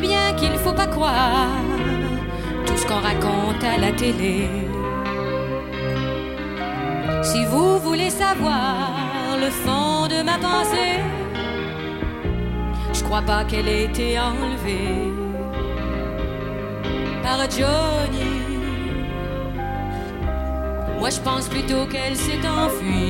bien qu'il faut pas croire tout ce qu'on raconte à la télé. Si vous voulez savoir le fond de ma pensée, je crois pas qu'elle ait été enlevée par Johnny. Moi je pense plutôt qu'elle s'est enfuie.